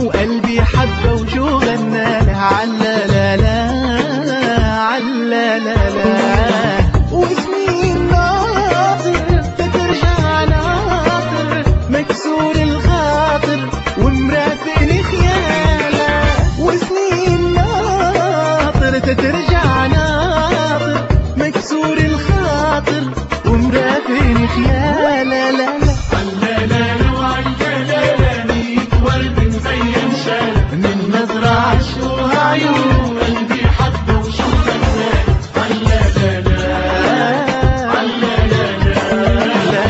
وقلبي حبه وشو غناله علا لا لا علا لا لا. وسنين ناطر تترجع ناطر مكسور الخاطر ومرافقني خياله. وسنين ناطر تترجع ناطر مكسور الخاطر ومرافقني خياله. لا لا عاللالا وعالجلالا ميت ورد مزين شالة من نظرة عشقها عيون قلبي حبه وشو غناله عاللالا عاللالا.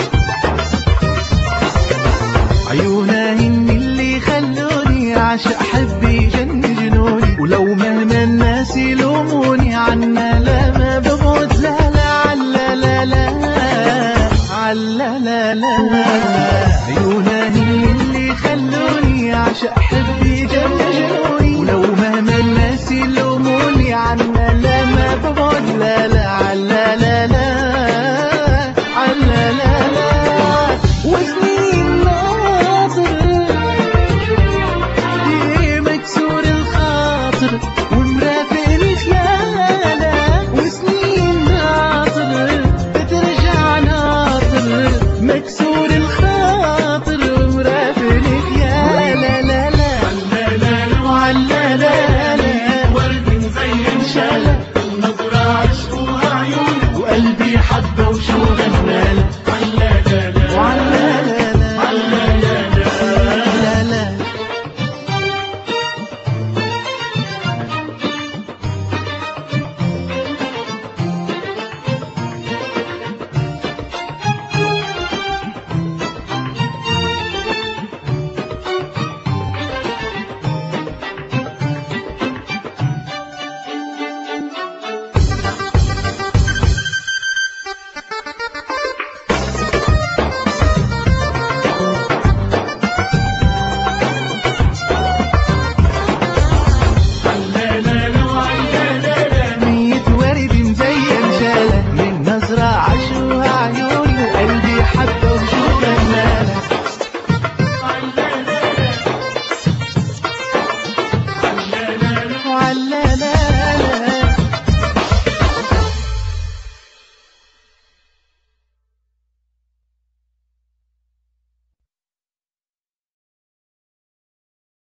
عيونها هن اللي خلوني أعشق